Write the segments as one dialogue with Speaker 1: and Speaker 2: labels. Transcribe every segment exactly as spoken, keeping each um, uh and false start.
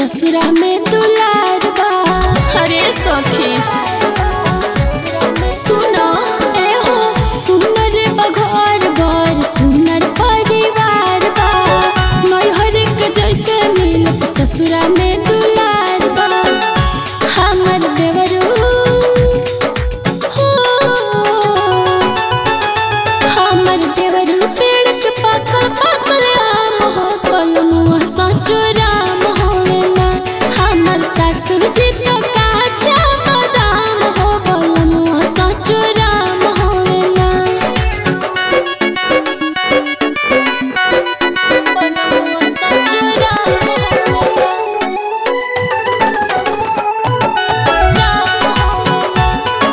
Speaker 1: ससुरा में दुलार बा। अरे सखी सुनो ए हो सुनर बघर बर सुनर परिवार बा। नैहर के जैसे मिलत ससुरा में दुलार बा। हमर देवरू हो हमर देवरू पेड़ के पाकल पाकल आम हो कलमुआ सचो राम होवेला। हमर सासू जी तो काचा बादाम हो कलमुआ सचो राम होवेला। कलमुआ सचो राम होवेला। राम होवेला।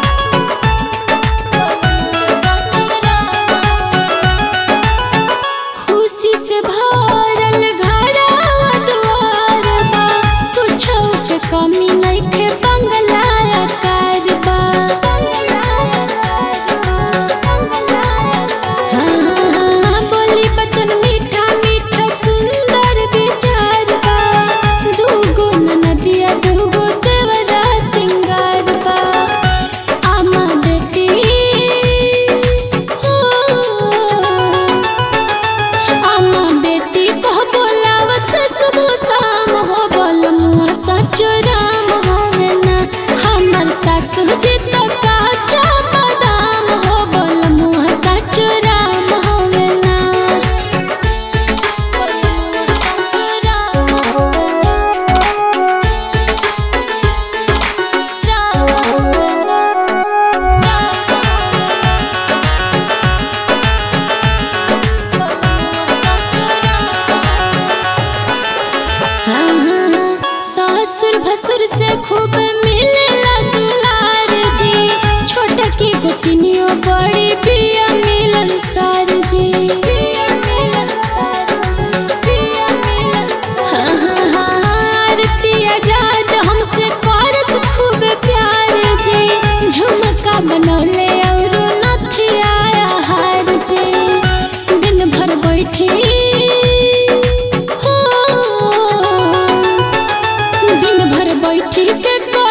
Speaker 1: कलमुआ सचो राम होवेला। खुशी से भरल घरवा दुआर बा। कुछो के कमी नइखे बंगला आकार बा। हाँ, बोली बचन मीठा मीठा सुंदर विचार बा। दूगो ननदिया दूगो देवरा सिंगार बा। आमा बेटी हो आमा बेटी कह बोलाव से सुबह शाम हो बोलमुआ सचो राम होवेला। हमर सासू जी तो काचा बादाम हो बोलमुआ सचो राम होवेला। बोलमुआ सचो राम होवेला। राम होवेला। राम बोलमुआ सचो राम होवेला। ससुर भसुर से खूब मिलेला दुलार जी। छोटा की गोतनियो बड़ी पिया मिलन सार जी। पिया मिलन सार जी। पिया मिलन सार जी। आरती आजाद हमसे करस खूब प्यार जी। झुमका बनौले और नथिया हार जी। दिन भर बैठी हो दिन भर बैठी के